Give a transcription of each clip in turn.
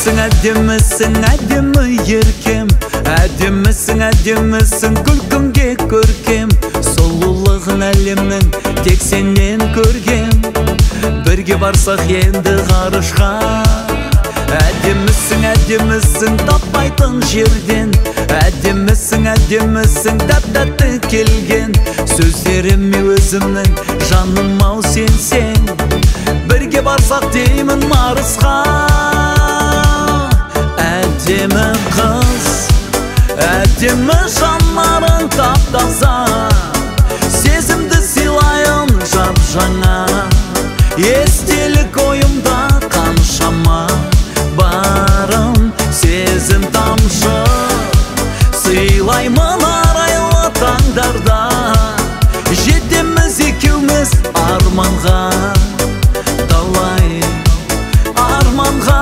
әдемісің, әдемі еркем. Әдемісің, күлкімге көркем. Сұлулығын әлемнің тек сенен көргем. Бірге барсақ енді ғарышқа. Әдемісің, таппайтын жерден. Әдемісің, тәп-тәтті келген. Сөздеріме өзімнің жаным ау сенсең. Бірге барсақ деймін Марсқа. Әдемі қыз, әдемі жанарың тап-таза. Сезімді сыйлайын жап-жаңа. Естелік ойымда қаншама барым. Сезім тамшы сыйлаймын арайлы таңдарда. Жетеміз екеуміз арманға, талай арманға.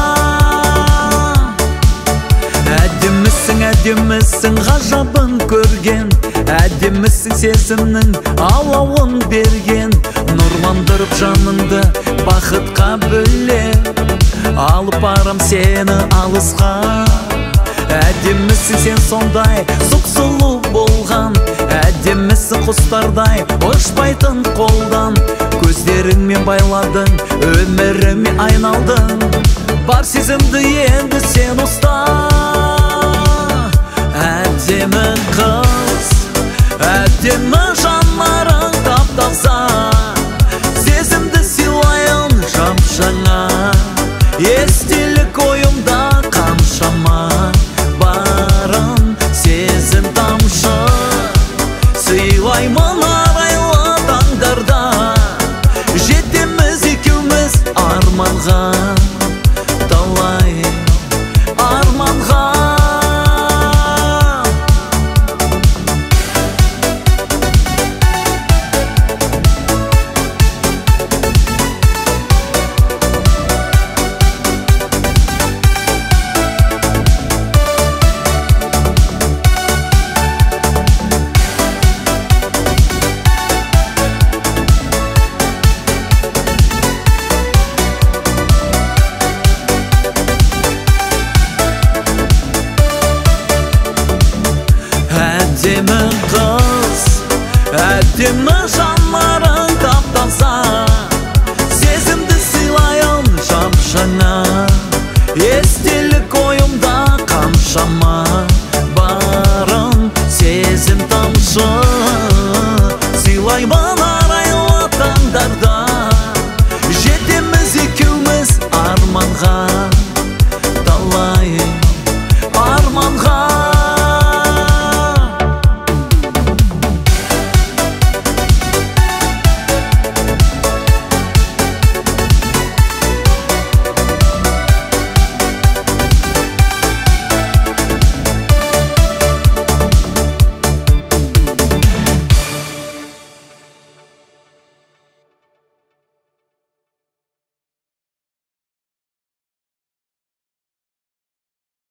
Әдемісің, ғажабын көрген. Әдемісің, сезімнің алауын берген. Нұрландырып жаныңды бақытқа бөлеп. Алып барам сені алысқа. Әдемісің, сен сондай сұқ-сұлу болған. Әдемісің, құстардай ұшпайтын қолдан. Көздеріңмен байладың, өміріме айналдың. Бар сезімді енді сен ұста. Әдемі қыз, әдемі жанарың тап-таза. Сезімді сыйлайын жап-жаңа.